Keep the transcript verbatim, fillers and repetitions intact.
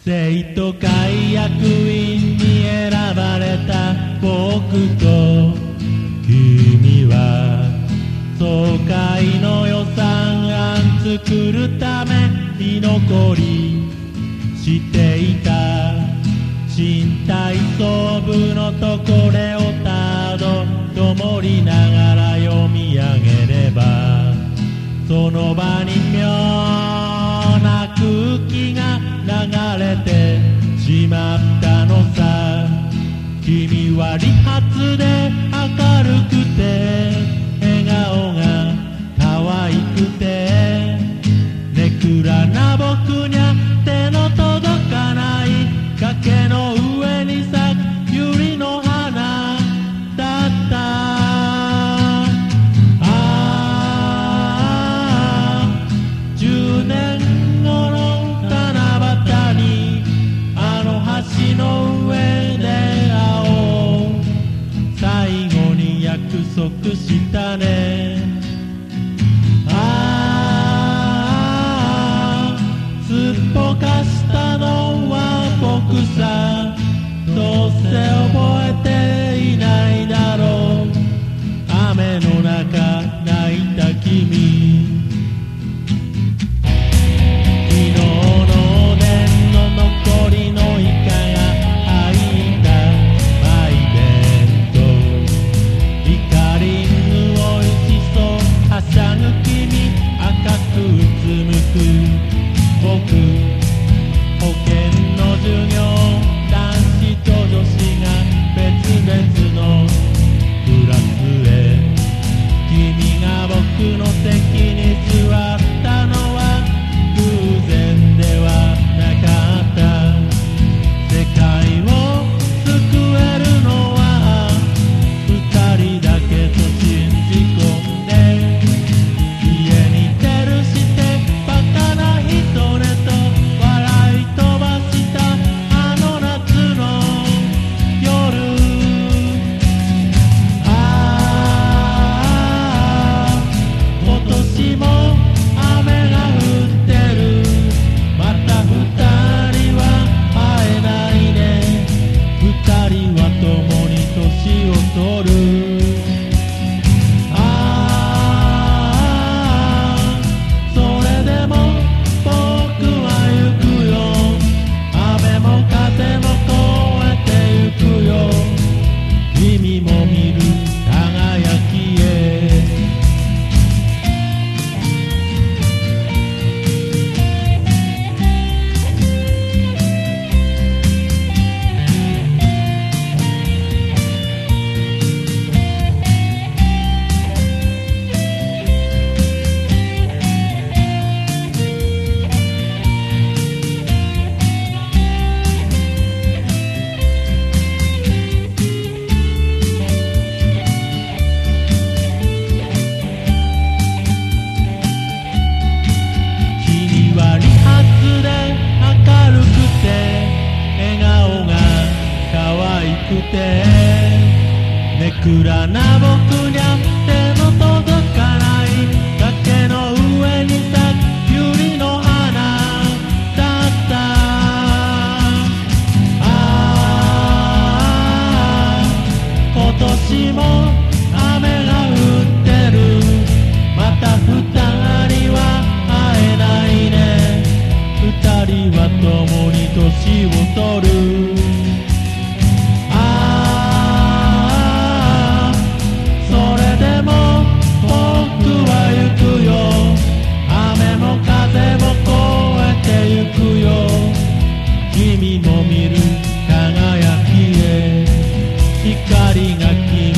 生徒会役員に選ばれた僕と君は総会の予算案作るため居残りしていた。新体操部のとこれをたどともりながら読み上げれば、その場に妙な空気が流れてしまったのさ。君は理髪で明るくて笑顔が可愛くて、ネクラな僕にゃ手の届かない崖の上に咲く百合の花だった。ああじゅうねんごの七夕にあの橋の上で会おう。最後に約束したね。すっぽかしたのは僕さ。どうせ覚えていないだろう。雨の中泣いた君。昨日のおでんの残りのイカが入ったマイ弁当。イカリングおいしそうはしゃぐ君。赤くうつむく僕、保健の授業、男子と女子が別々のクラスへ。君が僕の席に座ったのは偶然ではなかった。世界を救えるのは二人だけと信じ込んで、家に出るしてバカな人ネクラな僕にゃ手の届かない崖の上に咲く百合の花だった。ああ今年も雨が降ってる。また二人は会えないね。二人は共に年を取る。君も見る輝きへ光が消え